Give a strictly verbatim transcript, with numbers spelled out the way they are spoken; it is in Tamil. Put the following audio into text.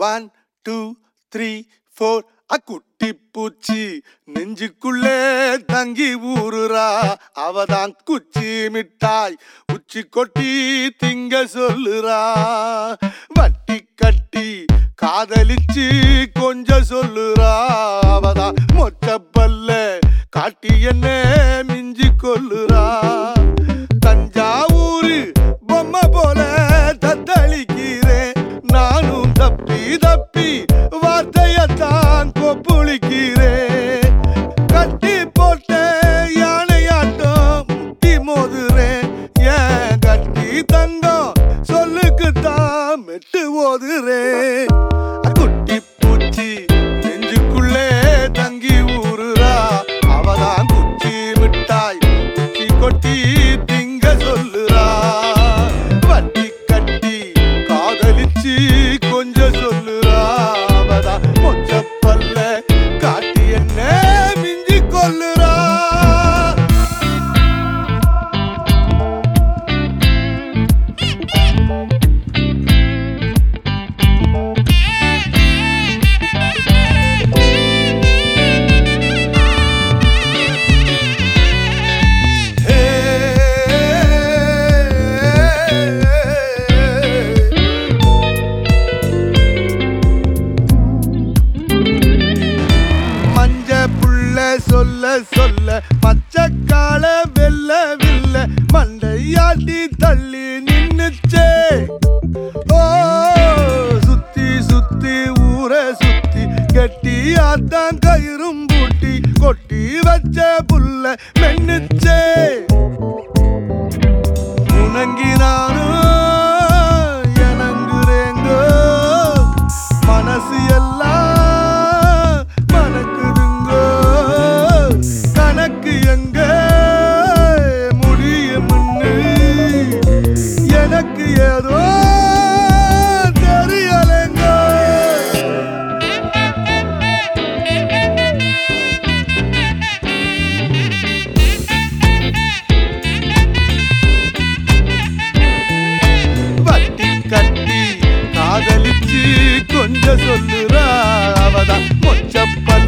ஒன் டூ த்ரீ ஃபோர் அக்குட்டி பூச்சி நெஞ்சுக்குள்ளே தங்கி ஊறுறா. அவதான் குச்சி மிட்டாய் உச்சி கொட்டி திங்க சொல்லுறா. வட்டி கட்டி காதலிச்சு கொஞ்சம் சொல்லுறா. அவதான் மொச்சப்பல்ல காட்டி என்ன மிஞ்சி கொல்லுறா. தஞ்சாவூரு பொம்மை போல தத்தளிக்கிறேன் நானும் தப்பி தப்பி வார்த்தையத்தான் கொப்புளிக்கிறேன். கட்டி போட்ட யானையாட்டம் முட்டி மோதுறேன். ஏன் கட்டி தங்கம் சொல்லுக்குத்தான் மெட்டு ஓதுறேன். குட்டி பூச்சி நெஞ்சுக்குள்ளே தங்கி ஊறுறா. அவதான் குச்சி மிட்டாய் குச்சி கொட்டி திங்க சொல்லுறா. வட்டி கட்டி காதலிச்சு கொஞ்சம் சொல்லுறா. அவதான் மொச்சப்பல்ல காட்டி என்ன மிஞ்சி கொல்லுறா. சொல்ல சொல்ல பச்சைக்கால வெல்ல வில்ல மண்டையாட்டி தள்ளி நின்னுச்சே. ஓ சுத்தி சுத்தி ஊர சுத்தி கெட்டியாத்தான் கயிறும் பூட்டி கொட்டி வச்ச புல்ல மென்னுச்சே. உணங்கினானும் எனங்குறேங்கோ மனசு எல்லாம் எனக்கு ஏதோ தெரியலைங்க. வட்டி கட்டி காதலிச்சு கொஞ்சம் சொல்லுறா. அவதான் மொச்சப்பல்ல